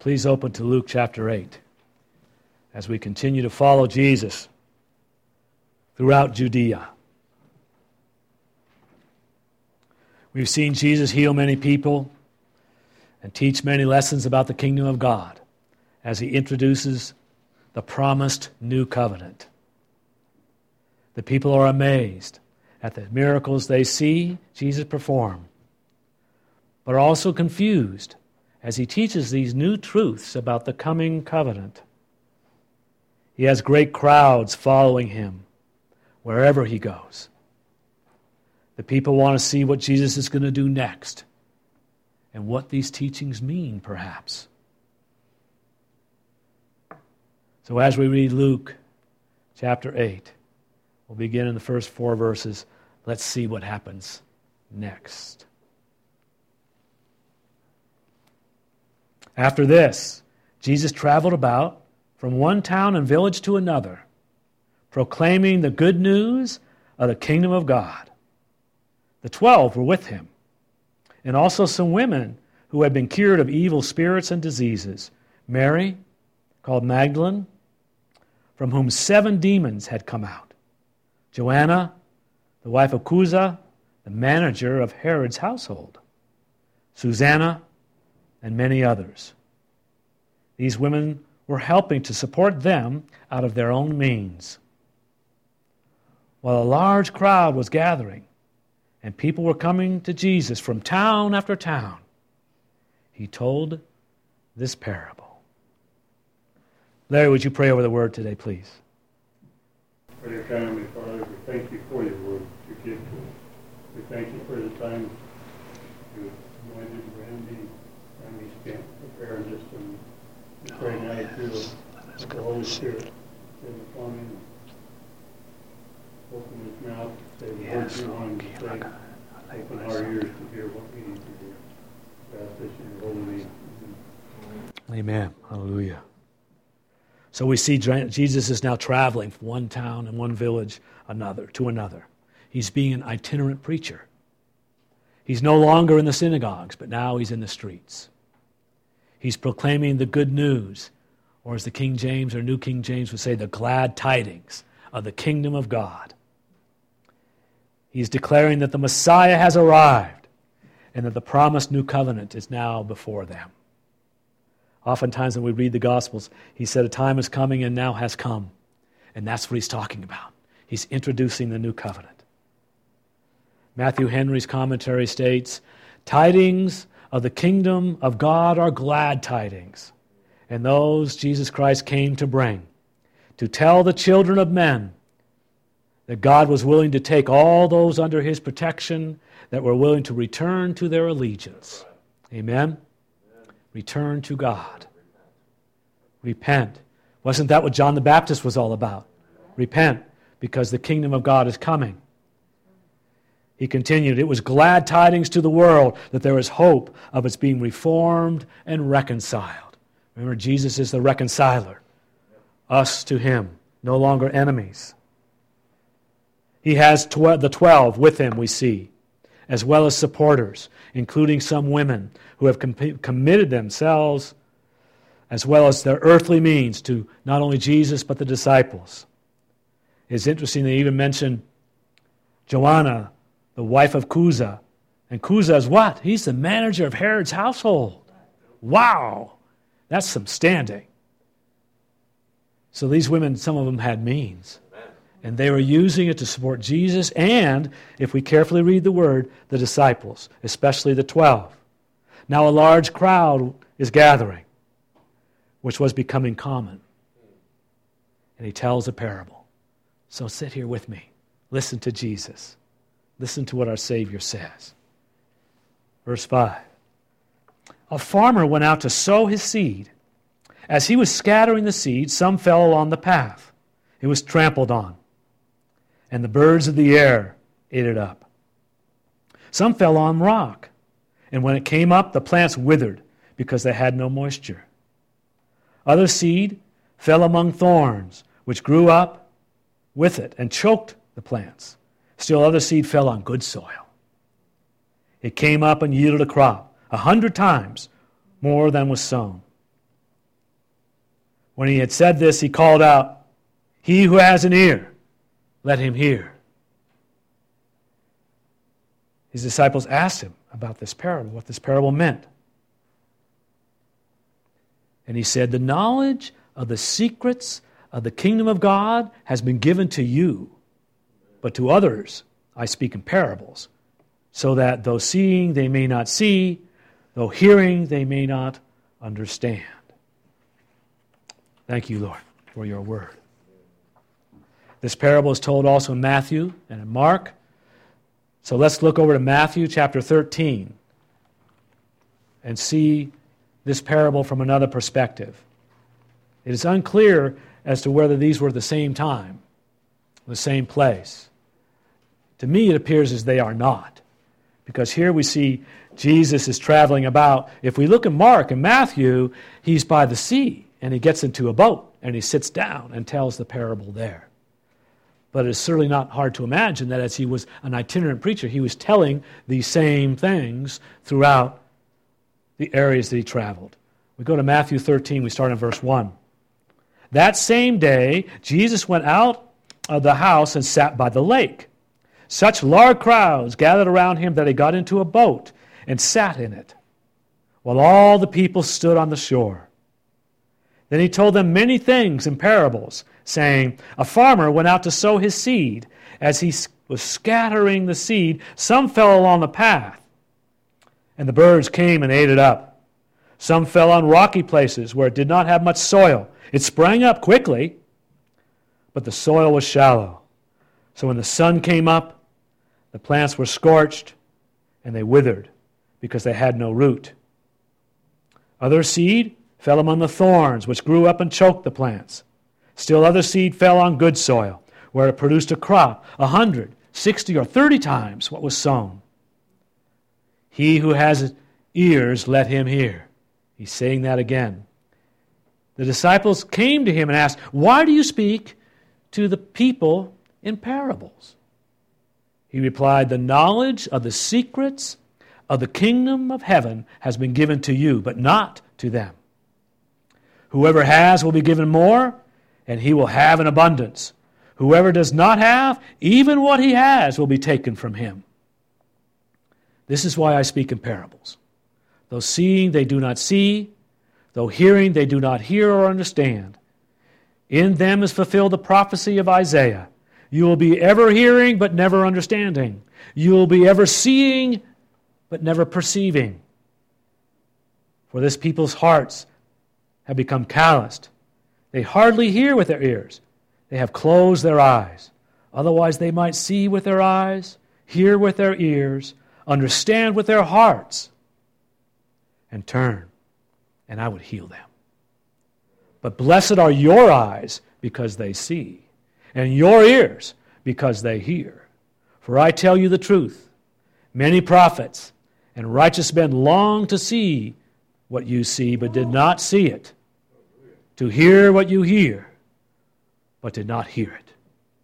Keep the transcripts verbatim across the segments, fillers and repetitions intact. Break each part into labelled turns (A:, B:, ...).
A: Please open to Luke chapter eight as we continue to follow Jesus throughout Judea. We've seen Jesus heal many people and teach many lessons about the kingdom of God as he introduces the promised new covenant. The people are amazed at the miracles they see Jesus perform, but are also confused as he teaches these new truths about the coming covenant. He has great crowds following him wherever he goes. The people want to see what Jesus is going to do next and what these teachings mean, perhaps. So as we read Luke chapter eight, we'll begin in the first four verses. Let's see what happens next. After this, Jesus traveled about from one town and village to another, proclaiming the good news of the kingdom of God. The twelve were with him, and also some women who had been cured of evil spirits and diseases. Mary, called Magdalene, from whom seven demons had come out. Joanna, the wife of Chuza, the manager of Herod's household. Susanna, and many others. These women were helping to support them out of their own means. While a large crowd was gathering and people were coming to Jesus from town after town, he told this parable. Larry, would you pray over the word today, please?
B: Very kindly, Father, we thank you for your word that you give to us. We thank you for the time you anointed Randy, Randy spent preparing this, and we pray now that you will, the Holy Spirit, send upon him, open his mouth, say the words you want him to say, open our ears to hear what we need to hear. We ask this in your holy name.
A: Amen. Hallelujah. So we see Jesus is now traveling from one town and one village another to another. He's being an itinerant preacher. He's no longer in the synagogues, but now he's in the streets. He's proclaiming the good news, or as the King James or New King James would say, the glad tidings of the kingdom of God. He's declaring that the Messiah has arrived and that the promised new covenant is now before them. Oftentimes when we read the Gospels, he said a time is coming and now has come. And that's what he's talking about. He's introducing the new covenant. Matthew Henry's commentary states, tidings of the kingdom of God are glad tidings, and those Jesus Christ came to bring, to tell the children of men that God was willing to take all those under his protection that were willing to return to their allegiance. Amen? Return to God. Repent. Wasn't that what John the Baptist was all about? Repent, because the kingdom of God is coming. He continued, it was glad tidings to the world that there is hope of its being reformed and reconciled. Remember, Jesus is the reconciler. Us to him, no longer enemies. He has tw- the twelve with him, we see, as well as supporters, including some women who have com- committed themselves as well as their earthly means to not only Jesus but the disciples. It's interesting they even mention Joanna, the wife of Chuza. And Chuza is what? He's the manager of Herod's household. Wow! That's some standing. So these women, some of them had means. And they were using it to support Jesus and, if we carefully read the word, the disciples, especially the twelve. Now a large crowd is gathering, which was becoming common. And he tells a parable. So sit here with me. Listen to Jesus. Listen to what our Savior says. Verse five. A farmer went out to sow his seed. As he was scattering the seed, some fell along the path. It was trampled on, and the birds of the air ate it up. Some fell on rock, and when it came up, the plants withered because they had no moisture. Other seed fell among thorns, which grew up with it and choked the plants. Still other seed fell on good soil. It came up and yielded a crop, a hundred times more than was sown. When he had said this, he called out, "He who has an ear, let him hear." His disciples asked him about this parable, what this parable meant. And he said, "The knowledge of the secrets of the kingdom of God has been given to you, but to others I speak in parables, so that though seeing they may not see, though hearing they may not understand." Thank you, Lord, for your word. This parable is told also in Matthew and in Mark. So let's look over to Matthew chapter thirteen and see this parable from another perspective. It is unclear as to whether these were the same time, the same place. To me, it appears as they are not, because here we see Jesus is traveling about. If we look at Mark and Matthew, he's by the sea, and he gets into a boat, and he sits down and tells the parable there. But it's certainly not hard to imagine that as he was an itinerant preacher, he was telling these same things throughout the areas that he traveled. We go to Matthew thirteen, we start in verse one. That same day, Jesus went out of the house and sat by the lake. Such large crowds gathered around him that he got into a boat and sat in it, while all the people stood on the shore. Then he told them many things in parables, saying, "A farmer went out to sow his seed. As he was scattering the seed, some fell along the path, and the birds came and ate it up. Some fell on rocky places where it did not have much soil. It sprang up quickly, but the soil was shallow. So when the sun came up, the plants were scorched, and they withered, because they had no root. Other seed fell among the thorns, which grew up and choked the plants. Still other seed fell on good soil, where it produced a crop, a hundred, sixty, or thirty times what was sown. He who has ears, let him hear." He's saying that again. The disciples came to him and asked, "Why do you speak to the people in parables?" He replied, "The knowledge of the secrets of the kingdom of heaven has been given to you, but not to them. Whoever has will be given more, and he will have in abundance. Whoever does not have, even what he has will be taken from him. This is why I speak in parables. Though seeing they do not see, though hearing they do not hear or understand. In them is fulfilled the prophecy of Isaiah. You will be ever hearing, but never understanding. You will be ever seeing, but never perceiving. For this people's hearts have become calloused. They hardly hear with their ears. They have closed their eyes. Otherwise they might see with their eyes, hear with their ears, understand with their hearts, and turn, and I would heal them. But blessed are your eyes because they see, and your ears because they hear. For I tell you the truth, many prophets and righteous men long to see what you see, but did not see it, to hear what you hear, but did not hear it."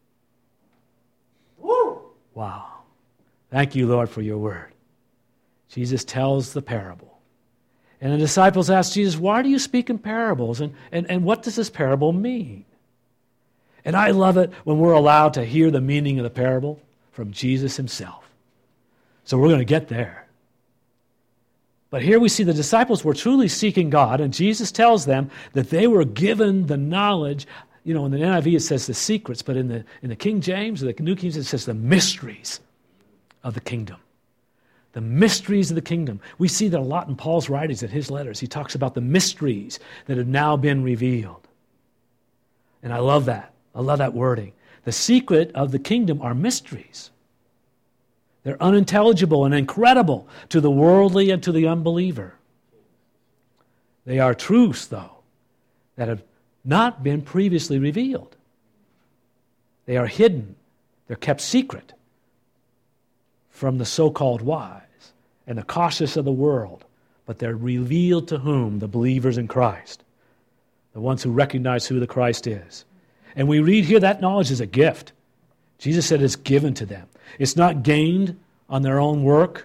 A: Wow. Thank you, Lord, for your word. Jesus tells the parable. And the disciples ask Jesus, "Why do you speak in parables? And, and, and what does this parable mean?" And I love it when we're allowed to hear the meaning of the parable from Jesus himself. So we're going to get there. But here we see the disciples were truly seeking God, and Jesus tells them that they were given the knowledge. You know, in the N I V it says the secrets, but in the in the King James, or the New King James, it says the mysteries of the kingdom. The mysteries of the kingdom. We see that a lot in Paul's writings, in his letters. He talks about the mysteries that have now been revealed. And I love that. I love that wording. The secret of the kingdom are mysteries. They're unintelligible and incredible to the worldly and to the unbeliever. They are truths, though, that have not been previously revealed. They are hidden. They're kept secret from the so-called wise and the cautious of the world, but they're revealed to whom? The believers in Christ, the ones who recognize who the Christ is. And we read here that knowledge is a gift. Jesus said it's given to them. It's not gained on their own work.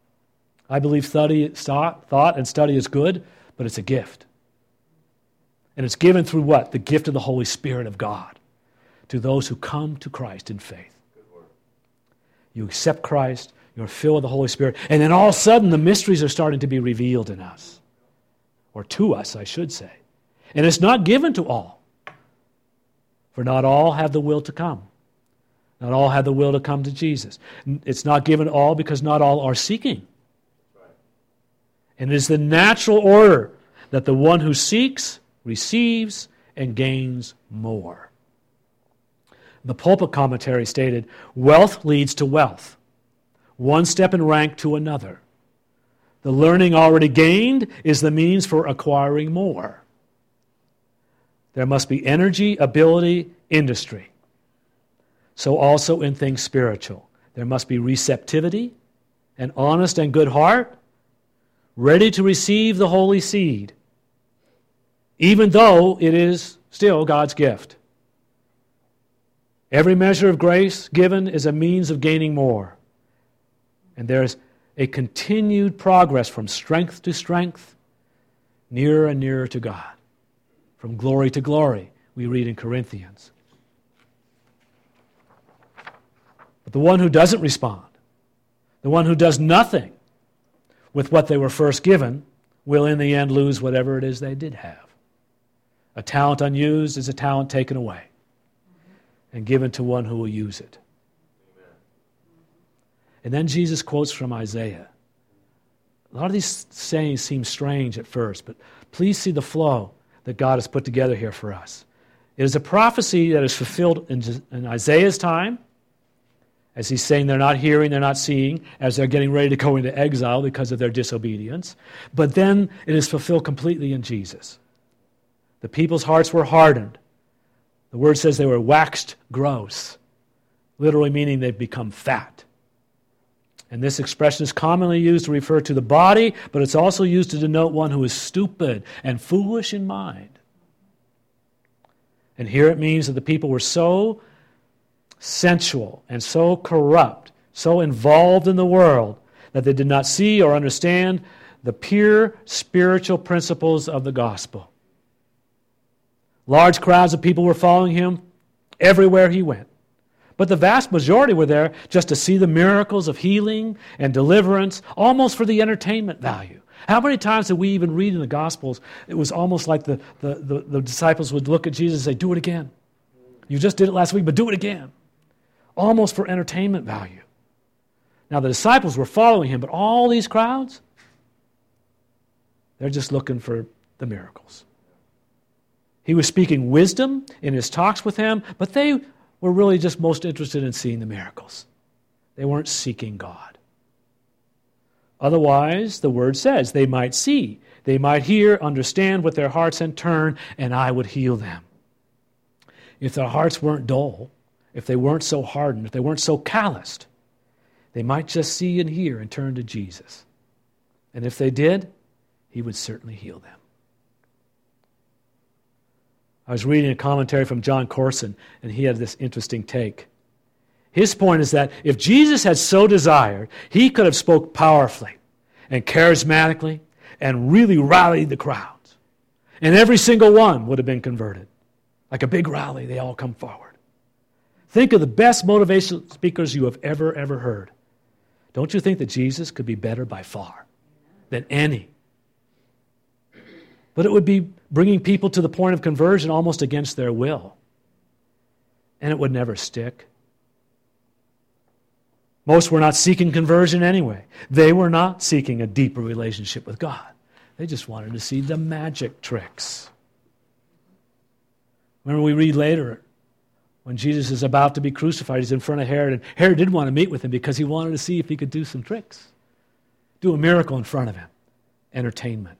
A: I believe study, thought and study is good, but it's a gift. And it's given through what? The gift of the Holy Spirit of God to those who come to Christ in faith. You accept Christ, you're filled with the Holy Spirit, and then all of a sudden the mysteries are starting to be revealed in us. Or to us, I should say. And it's not given to all. For not all have the will to come. Not all have the will to come to Jesus. It's not given to all because not all are seeking. And it is the natural order that the one who seeks receives and gains more. The Pulpit commentary stated, wealth leads to wealth, one step in rank to another. The learning already gained is the means for acquiring more. There must be energy, ability, industry. So also in things spiritual. There must be receptivity, an honest and good heart, ready to receive the holy seed, even though it is still God's gift. Every measure of grace given is a means of gaining more. And there's a continued progress from strength to strength, nearer and nearer to God. From glory to glory, we read in Corinthians. But the one who doesn't respond, the one who does nothing with what they were first given, will in the end lose whatever it is they did have. A talent unused is a talent taken away and given to one who will use it. Amen. And then Jesus quotes from Isaiah. A lot of these sayings seem strange at first, but please see the flow that God has put together here for us. It is a prophecy that is fulfilled in, in Isaiah's time, as he's saying they're not hearing, they're not seeing, as they're getting ready to go into exile because of their disobedience. But then it is fulfilled completely in Jesus. The people's hearts were hardened. The word says they were waxed gross, literally meaning they've become fat. And this expression is commonly used to refer to the body, but it's also used to denote one who is stupid and foolish in mind. And here it means that the people were so sensual and so corrupt, so involved in the world, that they did not see or understand the pure spiritual principles of the gospel. Large crowds of people were following him everywhere he went. But the vast majority were there just to see the miracles of healing and deliverance, almost for the entertainment value. How many times did we even read in the Gospels, it was almost like the, the, the, the disciples would look at Jesus and say, do it again. You just did it last week, but do it again. Almost for entertainment value. Now the disciples were following him, but all these crowds, they're just looking for the miracles. He was speaking wisdom in his talks with them, but they were really just most interested in seeing the miracles. They weren't seeking God. Otherwise, the word says, they might see, they might hear, understand with their hearts and turn, and I would heal them. If their hearts weren't dull, if they weren't so hardened, if they weren't so calloused, they might just see and hear and turn to Jesus. And if they did, he would certainly heal them. I was reading a commentary from John Corson, and he had this interesting take. His point is that if Jesus had so desired, he could have spoke powerfully and charismatically and really rallied the crowds. And every single one would have been converted. Like a big rally, they all come forward. Think of the best motivational speakers you have ever, ever heard. Don't you think that Jesus could be better by far than any? But it would be bringing people to the point of conversion almost against their will. And it would never stick. Most were not seeking conversion anyway. They were not seeking a deeper relationship with God. They just wanted to see the magic tricks. Remember, we read later when Jesus is about to be crucified, he's in front of Herod, and Herod did want to meet with him because he wanted to see if he could do some tricks. Do a miracle in front of him. Entertainment.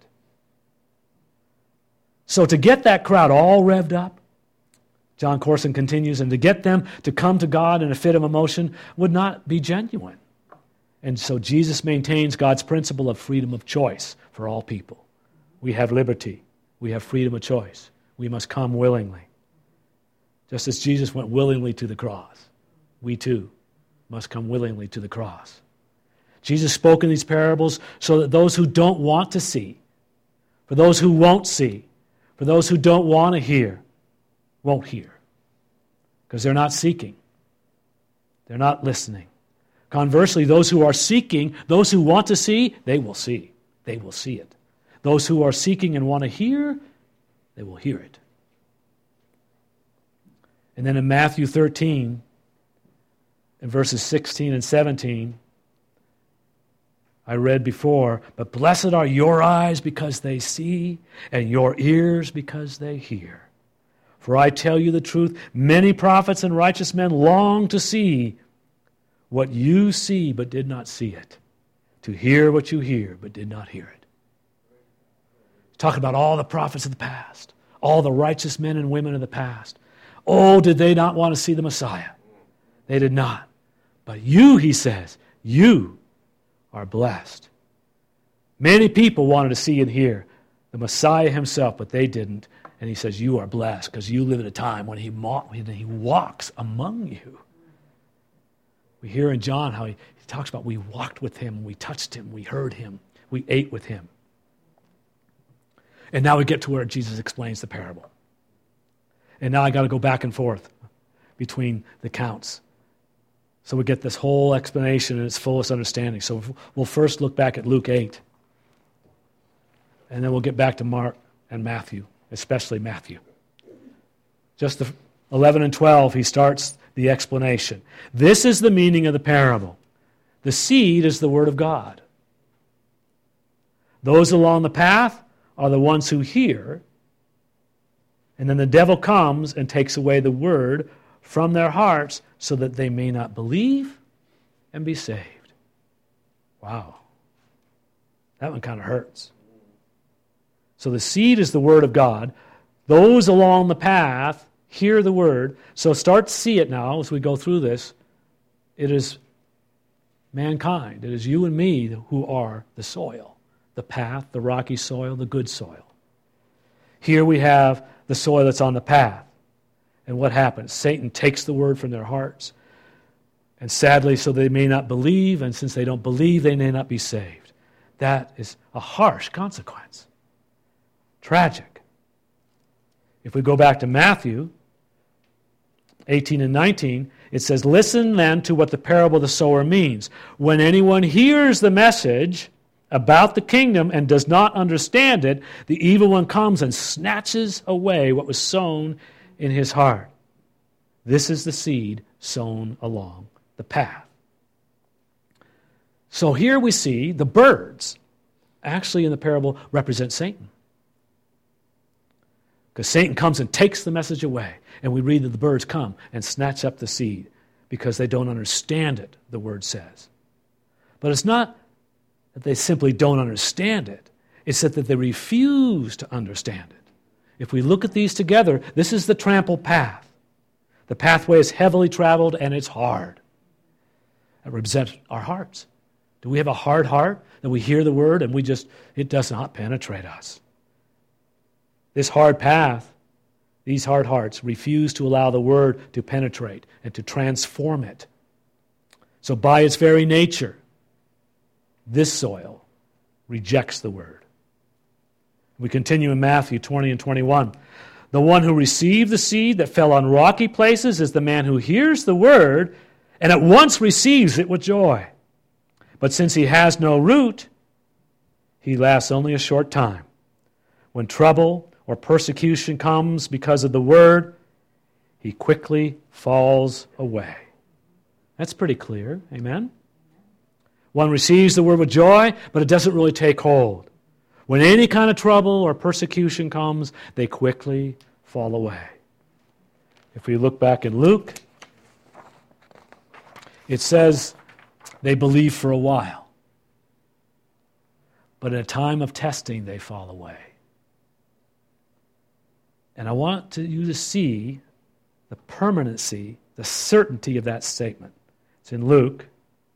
A: So to get that crowd all revved up, John Corson continues, and to get them to come to God in a fit of emotion would not be genuine. And so Jesus maintains God's principle of freedom of choice for all people. We have liberty. We have freedom of choice. We must come willingly. Just as Jesus went willingly to the cross, we too must come willingly to the cross. Jesus spoke in these parables so that those who don't want to see, for those who won't see, For those who don't want to hear, won't hear. Because they're not seeking. They're not listening. Conversely, those who are seeking, those who want to see, they will see. They will see it. Those who are seeking and want to hear, they will hear it. And then in Matthew thirteen, in verses sixteen and seventeen, I read before, but blessed are your eyes because they see, and your ears because they hear. For I tell you the truth, many prophets and righteous men long to see what you see but did not see it, to hear what you hear but did not hear it. Talk about all the prophets of the past, all the righteous men and women of the past. Oh, did they not want to see the Messiah? They did not. But you, he says, you are blessed. Many people wanted to see and hear the Messiah himself, but they didn't. And he says, you are blessed because you live at a time when he, when he walks among you. We hear in John how he, he talks about we walked with him, we touched him, we heard him, we ate with him. And now we get to where Jesus explains the parable. And now I got to go back and forth between the counts. So we get this whole explanation in its fullest understanding. So we'll first look back at Luke eight. And then we'll get back to Mark and Matthew, especially Matthew. Just the eleven and twelve, he starts the explanation. This is the meaning of the parable. The seed is the word of God. Those along the path are the ones who hear, and then the devil comes and takes away the word from their hearts so that they may not believe and be saved. Wow. That one kind of hurts. So the seed is the word of God. Those along the path hear the word. So start to see it now as we go through this. It is mankind. It is you and me who are the soil, the path, the rocky soil, the good soil. Here we have the soil that's on the path. And what happens? Satan takes the word from their hearts. And sadly, so they may not believe, and since they don't believe, they may not be saved. That is a harsh consequence. Tragic. If we go back to Matthew eighteen and nineteen, it says, listen then to what the parable of the sower means. When anyone hears the message about the kingdom and does not understand it, the evil one comes and snatches away what was sown in his heart. This is the seed sown along the path. So here we see the birds actually in the parable represent Satan. Because Satan comes and takes the message away. And we read that the birds come and snatch up the seed because they don't understand it, the word says. But it's not that they simply don't understand it. It's that they refuse to understand it. If we look at these together, this is the trampled path. The pathway is heavily traveled and it's hard. It represents our hearts. Do we have a hard heart that we hear the word and we just, it does not penetrate us? This hard path, these hard hearts refuse to allow the word to penetrate and to transform it. So by its very nature, this soil rejects the word. We continue in Matthew twenty and twenty-one. The one who received the seed that fell on rocky places is the man who hears the word and at once receives it with joy. But since he has no root, he lasts only a short time. When trouble or persecution comes because of the word, he quickly falls away. That's pretty clear. Amen? One receives the word with joy, but it doesn't really take hold. When any kind of trouble or persecution comes, they quickly fall away. If we look back in Luke, it says they believe for a while, but at a time of testing, they fall away. And I want to, you to see the permanency, the certainty of that statement. It's in Luke,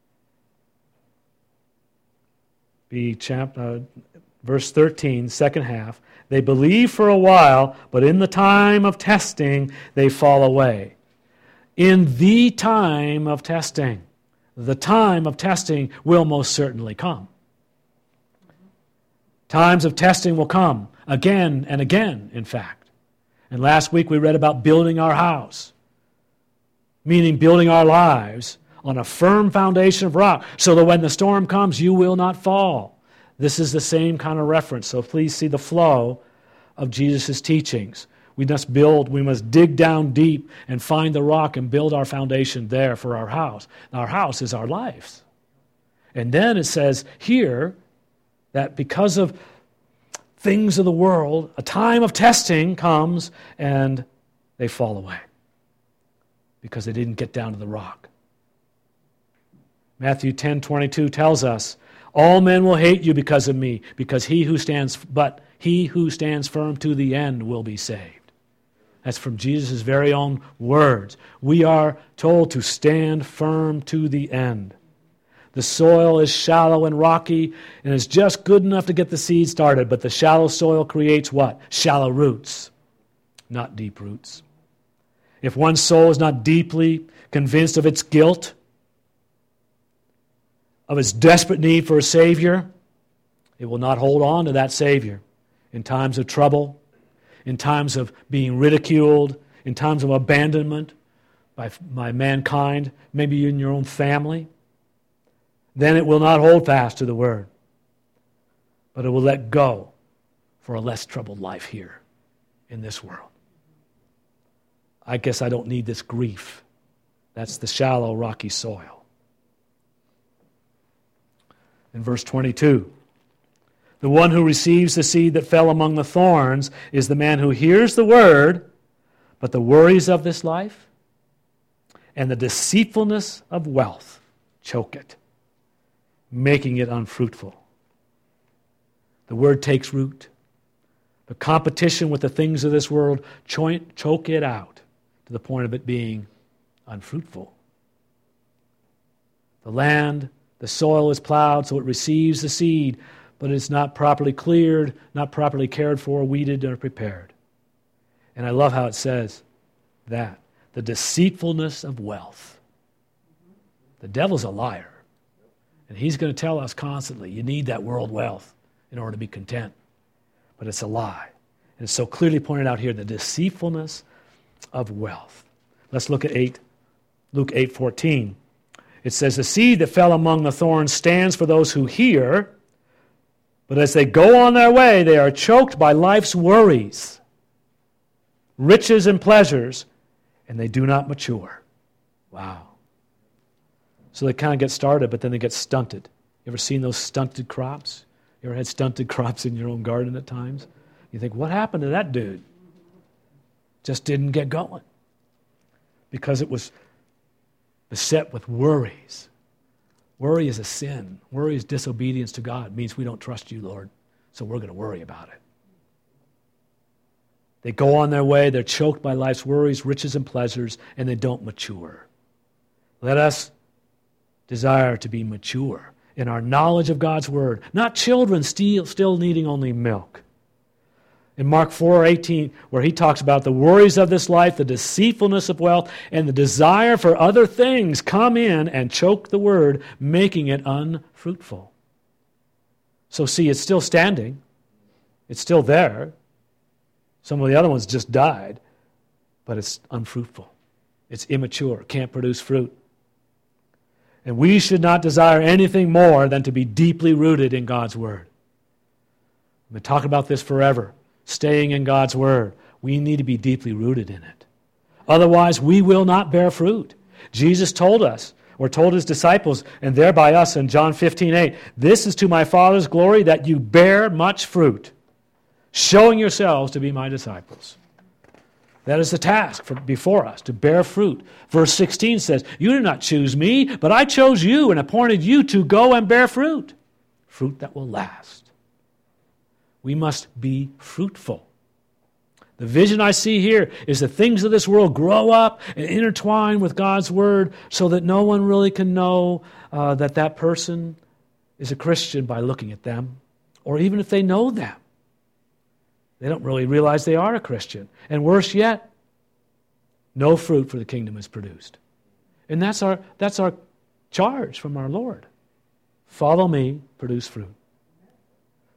A: be chapter, uh, verse thirteen, second half. They believe for a while, but in the time of testing, they fall away. In the time of testing, the time of testing will most certainly come. Times of testing will come again and again, in fact. And last week we read about building our house, meaning building our lives on a firm foundation of rock, so that when the storm comes, you will not fall. This is the same kind of reference, so please see the flow of Jesus' teachings. We must build, we must dig down deep and find the rock and build our foundation there for our house. Our house is our lives. And then it says here that because of things of the world, a time of testing comes and they fall away because they didn't get down to the rock. Matthew ten twenty-two tells us, all men will hate you because of me, because he who stands, but he who stands firm to the end will be saved. That's from Jesus' very own words. We are told to stand firm to the end. The soil is shallow and rocky, and is just good enough to get the seed started, but the shallow soil creates what? Shallow roots, not deep roots. If one's soul is not deeply convinced of its guilt, of its desperate need for a Savior, it will not hold on to that Savior in times of trouble, in times of being ridiculed, in times of abandonment by, by mankind, maybe in your own family. Then it will not hold fast to the Word, but it will let go for a less troubled life here in this world. I guess I don't need this grief. That's the shallow, rocky soil. In verse twenty-two, the one who receives the seed that fell among the thorns is the man who hears the word, but the worries of this life and the deceitfulness of wealth choke it, making it unfruitful. The word takes root. The competition with the things of this world choke it out to the point of it being unfruitful. The land, the soil is plowed so it receives the seed, but it's not properly cleared, not properly cared for, weeded, or prepared. And I love how it says that. The deceitfulness of wealth. The devil's a liar. And he's going to tell us constantly, you need that world wealth in order to be content. But it's a lie. And it's so clearly pointed out here, the deceitfulness of wealth. Let's look at eight, Luke eight fourteen. It says, the seed that fell among the thorns stands for those who hear, but as they go on their way, they are choked by life's worries, riches and pleasures, and they do not mature. Wow. So they kind of get started, but then they get stunted. You ever seen those stunted crops? You ever had stunted crops in your own garden at times? You think, what happened to that dude? Just didn't get going. Because it was beset with worries. Worry is a sin. Worry is disobedience to God. It means we don't trust you, Lord, so we're going to worry about it. They go on their way, they're choked by life's worries, riches, and pleasures, and they don't mature. Let us desire to be mature in our knowledge of God's Word, not children still, still needing only milk. In Mark four eighteen, where he talks about the worries of this life, the deceitfulness of wealth, and the desire for other things come in and choke the Word, making it unfruitful. So see, it's still standing. It's still there. Some of the other ones just died, but it's unfruitful. It's immature, can't produce fruit. And we should not desire anything more than to be deeply rooted in God's Word. I've been talking about this forever. Staying in God's Word. We need to be deeply rooted in it. Otherwise, we will not bear fruit. Jesus told us, or told his disciples, and thereby us in John fifteen eight, this is to my Father's glory that you bear much fruit, showing yourselves to be my disciples. That is the task for, before us, to bear fruit. Verse sixteen says, you did not choose me, but I chose you and appointed you to go and bear fruit. Fruit that will last. We must be fruitful. The vision I see here is the things of this world grow up and intertwine with God's Word so that no one really can know uh, that that person is a Christian by looking at them, or even if they know them. They don't really realize they are a Christian. And worse yet, no fruit for the kingdom is produced. And that's our, that's our charge from our Lord. Follow me, produce fruit.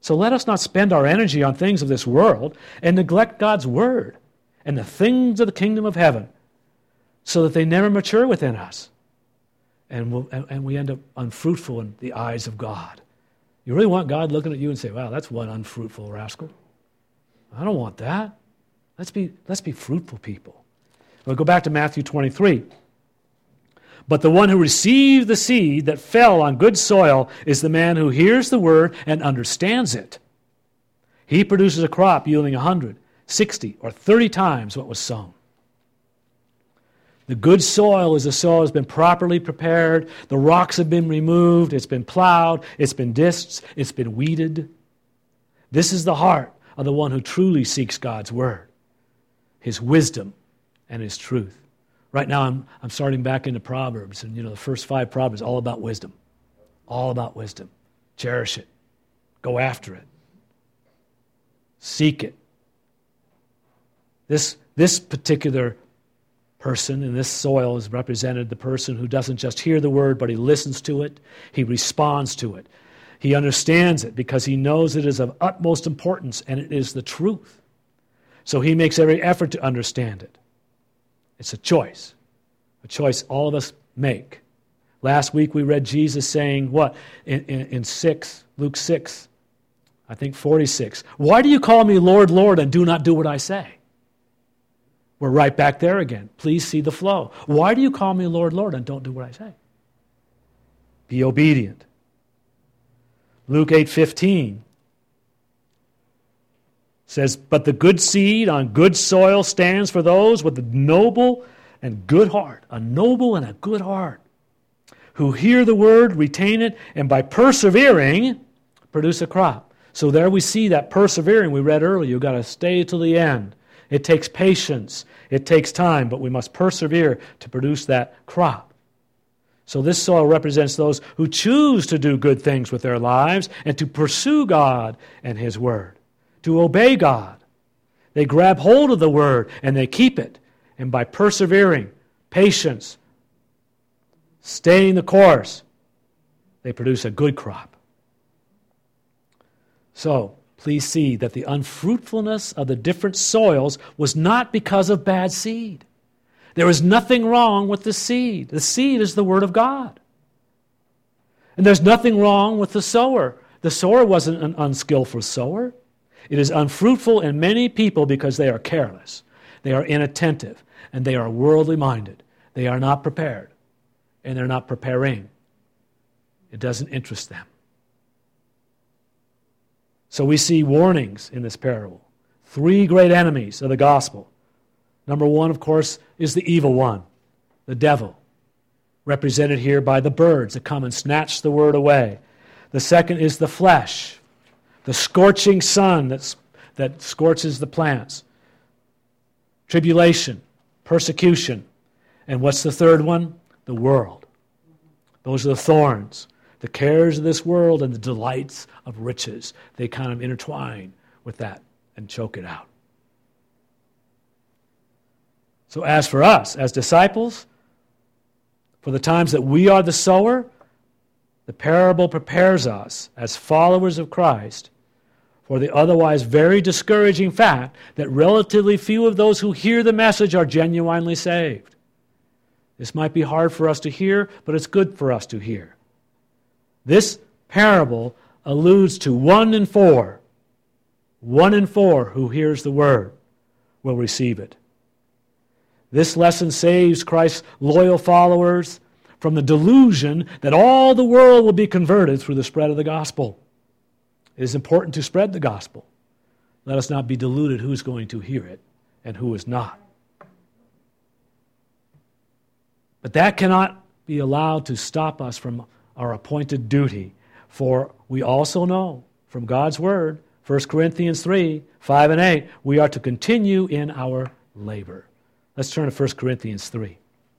A: So let us not spend our energy on things of this world and neglect God's word and the things of the kingdom of heaven so that they never mature within us. And, we'll, and, and we end up unfruitful in the eyes of God. You really want God looking at you and say, wow, that's one unfruitful rascal? I don't want that. Let's be, let's be fruitful people. We'll go back to Matthew twenty-three. But the one who received the seed that fell on good soil is the man who hears the word and understands it. He produces a crop yielding a hundred, sixty, or thirty times what was sown. The good soil is the soil that has been properly prepared. The rocks have been removed. It's been plowed. It's been disked. It's been weeded. This is the heart of the one who truly seeks God's word, his wisdom and his truth. Right now I'm, I'm starting back into Proverbs, and you know the first five Proverbs all about wisdom. All about wisdom. Cherish it. Go after it. Seek it. This, this particular person in this soil is represented the person who doesn't just hear the word, but he listens to it. He responds to it. He understands it because he knows it is of utmost importance and it is the truth. So he makes every effort to understand it. It's a choice, a choice all of us make. Last week we read Jesus saying what? In, in, in six, Luke six, I think forty-six. Why do you call me Lord, Lord, and do not do what I say? We're right back there again. Please see the flow. Why do you call me Lord, Lord, and don't do what I say? Be obedient. Luke eight fifteen says, but the good seed on good soil stands for those with a noble and good heart, a noble and a good heart, who hear the word, retain it, and by persevering, produce a crop. So there we see that persevering we read earlier. You've got to stay till the end. It takes patience. It takes time, but we must persevere to produce that crop. So this soil represents those who choose to do good things with their lives and to pursue God and his word, to obey God. They grab hold of the word and they keep it. And by persevering, patience, staying the course, they produce a good crop. So, please see that the unfruitfulness of the different soils was not because of bad seed. There is nothing wrong with the seed. The seed is the word of God. And there's nothing wrong with the sower. The sower wasn't an unskillful sower. It is unfruitful in many people because they are careless, they are inattentive, and they are worldly minded. They are not prepared, and they're not preparing. It doesn't interest them. So we see warnings in this parable. Three great enemies of the gospel. Number one, of course, is the evil one, the devil, represented here by the birds that come and snatch the word away. The second is the flesh, the scorching sun that's, that scorches the plants. Tribulation, persecution. And what's the third one? The world. Those are the thorns. The cares of this world and the delights of riches. They kind of intertwine with that and choke it out. So as for us, as disciples, for the times that we are the sower, the parable prepares us as followers of Christ for the otherwise very discouraging fact that relatively few of those who hear the message are genuinely saved. This might be hard for us to hear, but it's good for us to hear. This parable alludes to one in four. One in four who hears the word will receive it. This lesson saves Christ's loyal followers from the delusion that all the world will be converted through the spread of the gospel. It is important to spread the gospel. Let us not be deluded who's going to hear it and who is not. But that cannot be allowed to stop us from our appointed duty, for we also know from God's word, First Corinthians three, five and eight, we are to continue in our labor. Let's turn to First Corinthians three.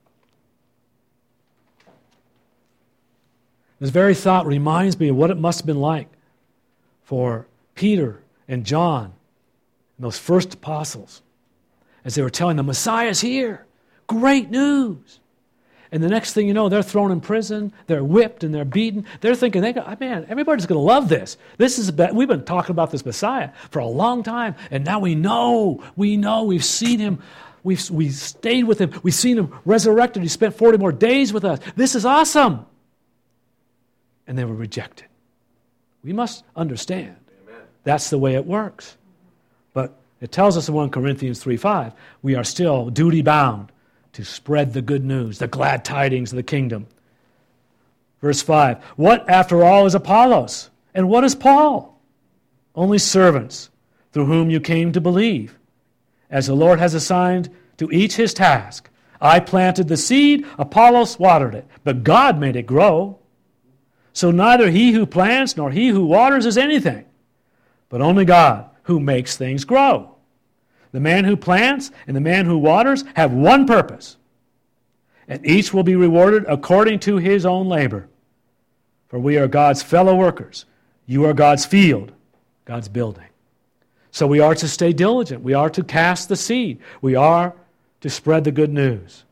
A: This very thought reminds me of what it must have been like for Peter and John and those first apostles as they were telling the Messiah's here. Great news. And the next thing you know, they're thrown in prison, they're whipped and they're beaten. They're thinking, they go, man, everybody's going to love this. This is a, we've been talking about this Messiah for a long time, and now we know, we know, we've seen him, we've we stayed with him, we've seen him resurrected, he spent forty more days with us. This is awesome. And they were rejected. We must understand Amen. That's the way it works. But it tells us in First Corinthians three five, we are still duty-bound to spread the good news, the glad tidings of the kingdom. Verse five, what after all is Apollos? And what is Paul? Only servants through whom you came to believe. As the Lord has assigned to each his task. I planted the seed, Apollos watered it, but God made it grow. So neither he who plants nor he who waters is anything, but only God who makes things grow. The man who plants and the man who waters have one purpose, and each will be rewarded according to his own labor. For we are God's fellow workers. You are God's field, God's building. So we are to stay diligent. We are to cast the seed. We are to spread the good news.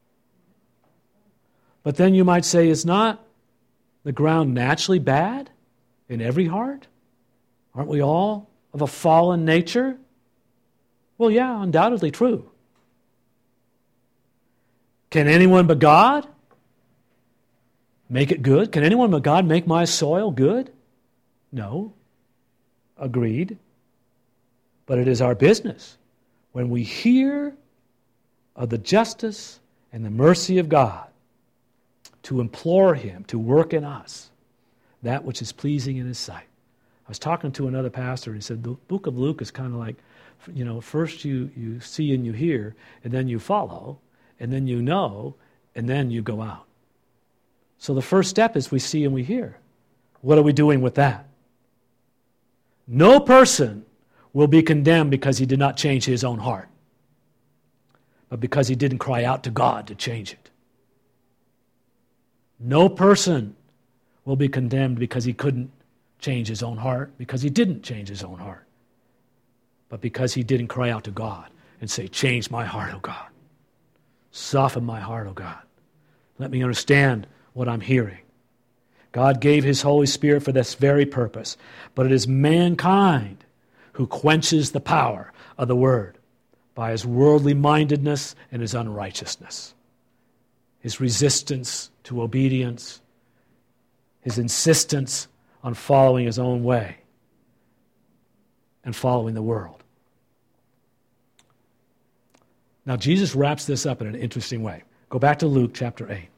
A: But then you might say, is not the ground naturally bad in every heart? Aren't we all of a fallen nature? Well, yeah, undoubtedly true. Can anyone but God make it good? Can anyone but God make my soil good? No. Agreed. But it is our business when we hear of the justice and the mercy of God to implore him to work in us that which is pleasing in his sight. I was talking to another pastor, and he said the book of Luke is kind of like, you know, first you, you see and you hear, and then you follow, and then you know, and then you go out. So the first step is we see and we hear. What are we doing with that? No person will be condemned because he did not change his own heart, but because he didn't cry out to God to change it. No person will be condemned because he couldn't change his own heart, because he didn't change his own heart, but because he didn't cry out to God and say, change my heart, oh God. Soften my heart, oh God. Let me understand what I'm hearing. God gave his Holy Spirit for this very purpose, but it is mankind who quenches the power of the Word by his worldly mindedness and his unrighteousness, his resistance to obedience, his insistence on following his own way and following the world. Now, Jesus wraps this up in an interesting way. Go back to Luke chapter eight.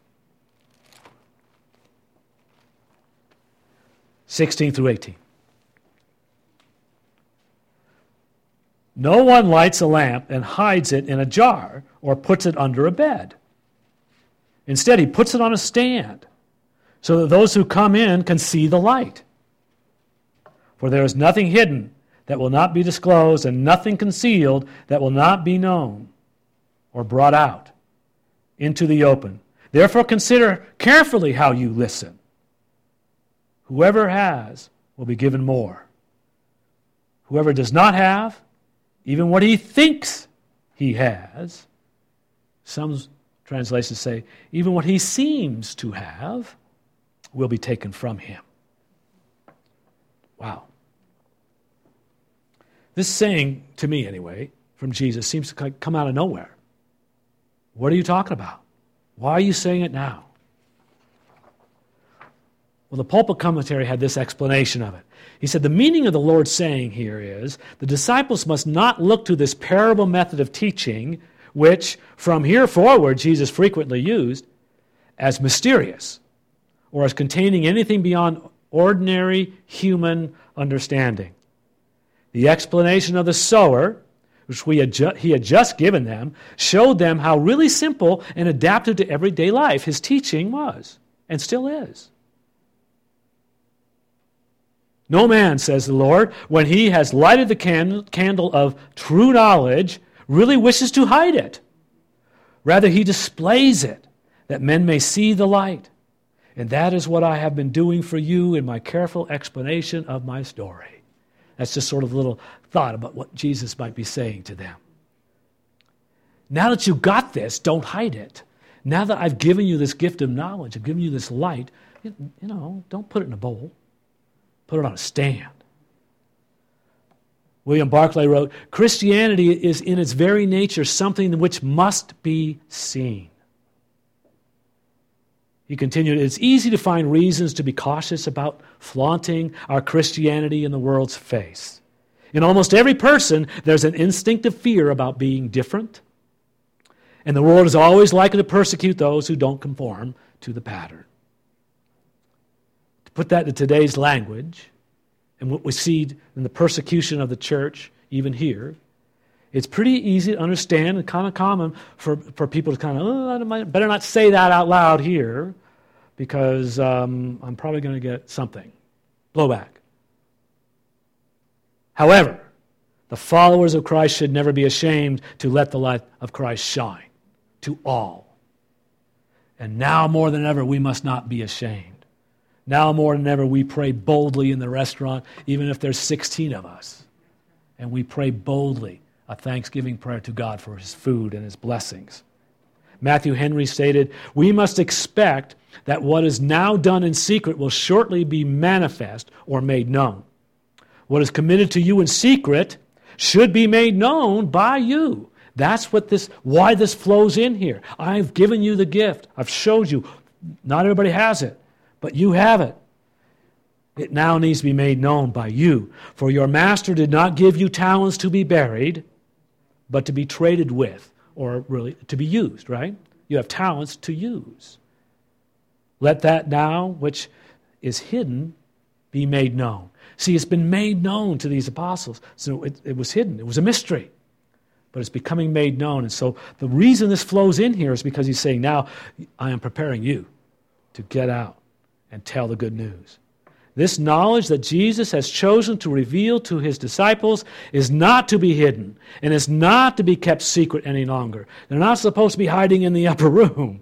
A: sixteen through eighteen. No one lights a lamp and hides it in a jar or puts it under a bed. Instead, he puts it on a stand so that those who come in can see the light. For there is nothing hidden that will not be disclosed, and nothing concealed that will not be known or brought out into the open. Therefore, consider carefully how you listen. Whoever has will be given more. Whoever does not have, even what he thinks he has, some translations say, even what he seems to have, will be taken from him. Wow. This saying, to me anyway, from Jesus, seems to come out of nowhere. What are you talking about? Why are you saying it now? Well, the pulpit commentary had this explanation of it. He said the meaning of the Lord's saying here is the disciples must not look to this parable method of teaching, which from here forward Jesus frequently used, as mysterious or as containing anything beyond ordinary human understanding. The explanation of the sower, which we had ju- he had just given them, showed them how really simple and adapted to everyday life his teaching was and still is. No man, says the Lord, when he has lighted the can- candle of true knowledge, really wishes to hide it. Rather, he displays it, that men may see the light. And that is what I have been doing for you in my careful explanation of my story. That's just sort of a little thought about what Jesus might be saying to them. Now that you got this, don't hide it. Now that I've given you this gift of knowledge, I've given you this light, you, you know, don't put it in a bowl. Put it on a stand. William Barclay wrote, Christianity is in its very nature something which must be seen. He continued, it's easy to find reasons to be cautious about flaunting our Christianity in the world's face. In almost every person, there's an instinctive fear about being different, and the world is always likely to persecute those who don't conform to the pattern. To put that in today's language, and what we see in the persecution of the church, even here, it's pretty easy to understand and kind of common for, for people to kind of, oh, I might, better not say that out loud here because um, I'm probably going to get something. Blowback. However, the followers of Christ should never be ashamed to let the light of Christ shine to all. And now more than ever, we must not be ashamed. Now more than ever, we pray boldly in the restaurant, even if there's sixteen of us. And we pray boldly a thanksgiving prayer to God for His food and His blessings. Matthew Henry stated, we must expect that what is now done in secret will shortly be manifest or made known. What is committed to you in secret should be made known by you. That's what this, why this flows in here. I've given you the gift. I've showed you. Not everybody has it. But you have it. It now needs to be made known by you. For your master did not give you talents to be buried, but to be traded with, or really to be used, right? You have talents to use. Let that now, which is hidden, be made known. See, it's been made known to these apostles. So it, it was hidden. It was a mystery. But it's becoming made known. And so the reason this flows in here is because he's saying, now I am preparing you to get out and tell the good news. This knowledge that Jesus has chosen to reveal to his disciples is not to be hidden and is not to be kept secret any longer. They're not supposed to be hiding in the upper room.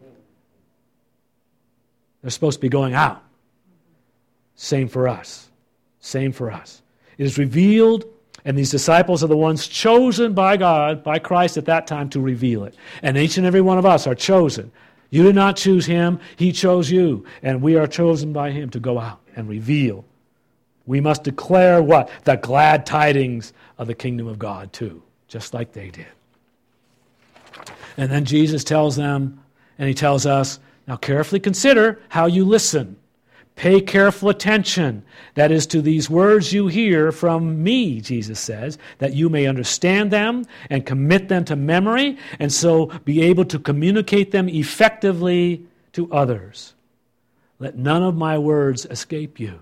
A: They're supposed to be going out. Same for us. Same for us. It is revealed, and these disciples are the ones chosen by God, by Christ at that time to reveal it. And each and every one of us are chosen. You did not choose him, he chose you. And we are chosen by him to go out and reveal. We must declare what? The glad tidings of the kingdom of God too, just like they did. And then Jesus tells them, and he tells us, now carefully consider how you listen. Pay careful attention, that is, to these words you hear from me, Jesus says, that you may understand them and commit them to memory, and so be able to communicate them effectively to others. Let none of my words escape you.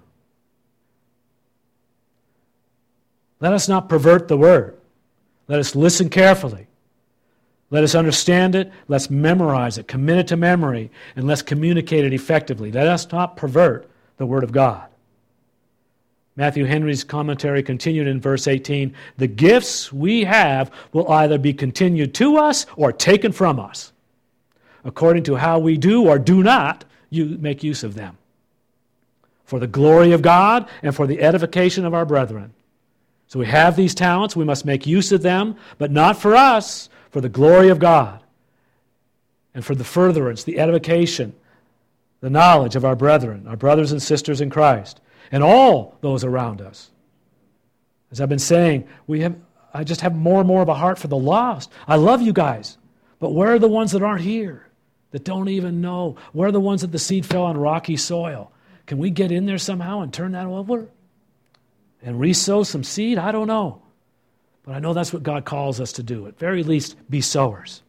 A: Let us not pervert the word. Let us listen carefully. Let us understand it. Let's memorize it, commit it to memory, and let's communicate it effectively. Let us not pervert the Word of God. Matthew Henry's commentary continued in verse eighteen, the gifts we have will either be continued to us or taken from us, according to how we do or do not you make use of them, for the glory of God and for the edification of our brethren. So we have these talents, we must make use of them, but not for us, for the glory of God, and for the furtherance, the edification, the knowledge of our brethren, our brothers and sisters in Christ, and all those around us. As I've been saying, we have. I just have more and more of a heart for the lost. I love you guys, but where are the ones that aren't here, that don't even know? Where are the ones that the seed fell on rocky soil? Can we get in there somehow and turn that over and re-sow some seed? I don't know. But I know that's what God calls us to do. At very least, be sowers.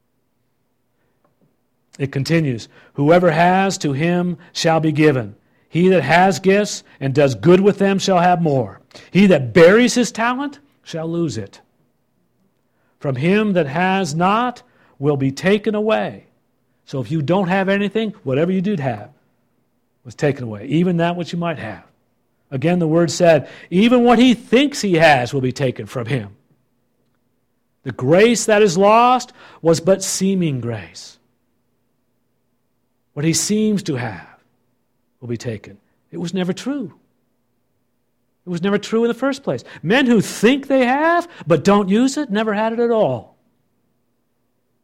A: It continues, whoever has, to him shall be given. He that has gifts and does good with them shall have more. He that buries his talent shall lose it. From him that has not will be taken away. So if you don't have anything, whatever you did have was taken away, even that which you might have. Again, the word said, even what he thinks he has will be taken from him. The grace that is lost was but seeming grace. What he seems to have will be taken. It was never true. It was never true in the first place. Men who think they have but don't use it never had it at all.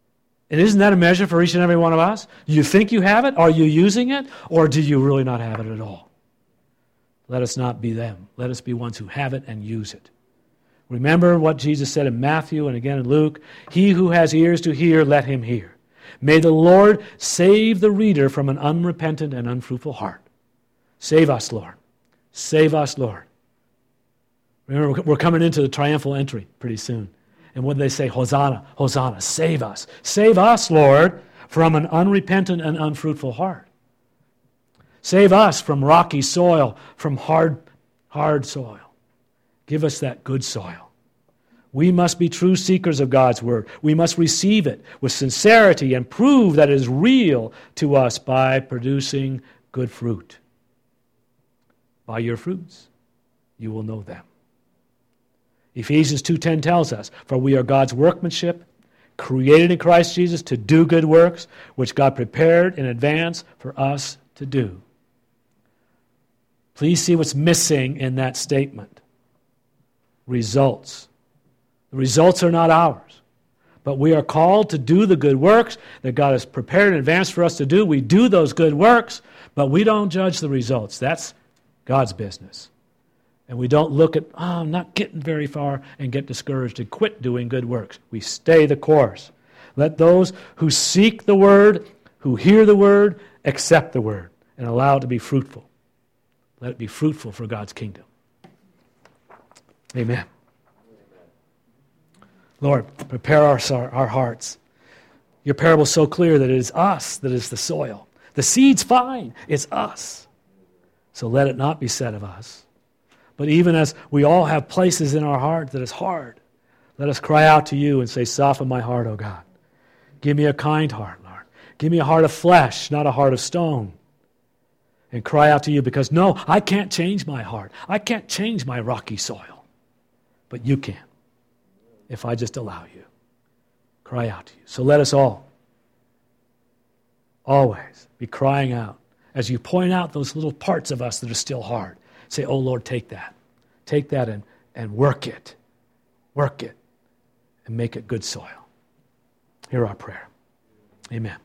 A: And isn't that a measure for each and every one of us? Do you think you have it? Are you using it? Or do you really not have it at all? Let us not be them. Let us be ones who have it and use it. Remember what Jesus said in Matthew and again in Luke. He who has ears to hear, let him hear. May the Lord save the reader from an unrepentant and unfruitful heart. Save us, Lord. Save us, Lord. Remember, we're coming into the triumphal entry pretty soon. And when they say, Hosanna, Hosanna, save us. Save us, Lord, from an unrepentant and unfruitful heart. Save us from rocky soil, from hard, hard soil. Give us that good soil. We must be true seekers of God's word. We must receive it with sincerity and prove that it is real to us by producing good fruit. By your fruits, you will know them. Ephesians two ten tells us, for we are God's workmanship, created in Christ Jesus to do good works, which God prepared in advance for us to do. Please see what's missing in that statement. Results. The results are not ours, but we are called to do the good works that God has prepared in advance for us to do. We do those good works, but we don't judge the results. That's God's business. And we don't look at, oh, I'm not getting very far, and get discouraged and quit doing good works. We stay the course. Let those who seek the word, who hear the word, accept the word and allow it to be fruitful. Let it be fruitful for God's kingdom. Amen. Lord, prepare our, our hearts. Your parable is so clear that it is us that is the soil. The seed's fine. It's us. So let it not be said of us. But even as we all have places in our heart that is hard, let us cry out to you and say, soften my heart, O God. Give me a kind heart, Lord. Give me a heart of flesh, not a heart of stone. And cry out to you because, no, I can't change my heart. I can't change my rocky soil. But you can, if I just allow you. Cry out to you. So let us all, always, be crying out as you point out those little parts of us that are still hard. Say, oh, Lord, take that. Take that and, and work it. Work it. And make it good soil. Hear our prayer. Amen.